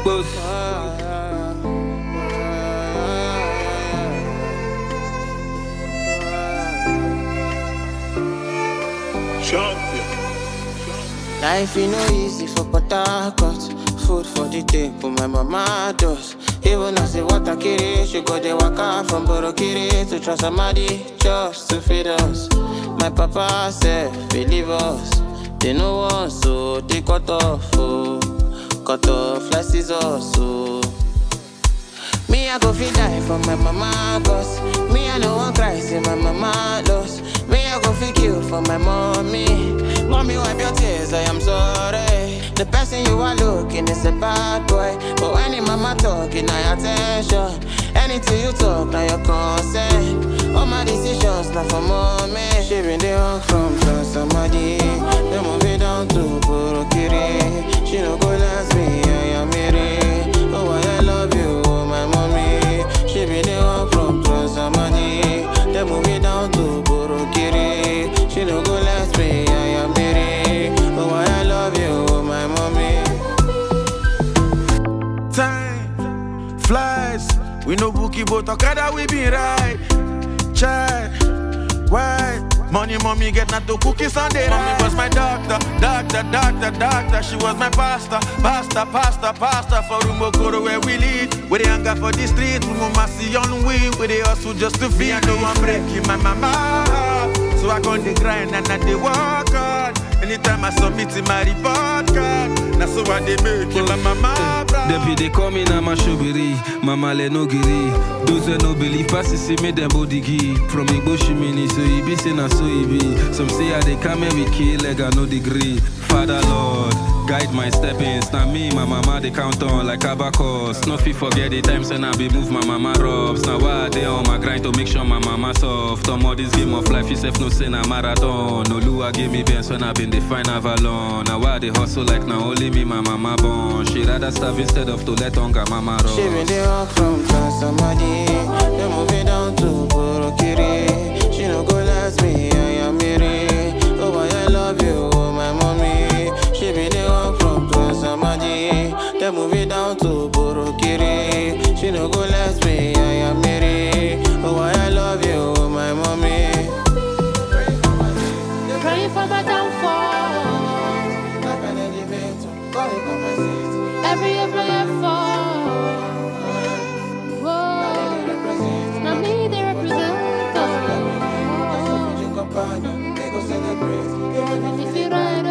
Boss. Life is no easy for Port Harcourt. Food for the table, my mama does. Even as the water carry, she go the waka from Borokiri to Trasamadi just to feed us. My papa said, believe us. They know us, so they cut off, like scissors, so. Me, I go feel die for my mama, cause me, I no one cry, see my mama lost. Me, I go feel kill for my mommy. Mommy, wipe your tears, I am sorry. The person you are looking is a bad boy. But when your mama talking, I attention. Anything you talk, now your consent. All my decisions, not for mommy. She been the hug from Trasamadi. Then move it down to Borokiri. She no go last me, I am Mary. Oh, I love you, my mommy. She been the hug from Trasamadi. Then move it down to Borokiri. She no go last me, I am Mary. Oh, I love you, my mommy. Time flies. We no bookie, but Okada we be right. Child, why? Money, mommy get not to cookies on the right. Mommy was my doctor. She was my pastor. Pastor. For Rumokoro where we live. Where they hang out for the street. Mama see on we. Where they hustle just to feed. I know I'm breaking my mama. So I go on the grind and I they work hard. Anytime I submit in my report card. That's so I they make my mama proud. Depuis they call me Nama Shobiri, Mama le no giri. Those who no believe pass see me them body gi. From Igbo Shimini, so he be say na so he be. Some say I they come and we kill like I no degree. Father Lord, guide my steppings. Now me, my mama they count on like abacus. No fit forget the times when I be move my mama robs. Now why they on my grind to make sure my mama soft. Tom all this game of life, yourself no say na marathon. No Lua give me bends when I been the fine Avalon. Now why they hustle like now only me my mama born. She rather starve instead of to let hunger mama run. She been the hug from Trasamadi. Then move it down to Borokiri. She no go last me, I am Mary. Oh, I love you, my mommy. She been the hug from Trasamadi. Then move it down to Borokiri. She no go last me, I am Mary. Oh, I love you, my mommy. Pray for my downfall. Like an elevator, God it compensates. Every effort. Whoa. Now me they represent. Companion, they go celebrate. If you don't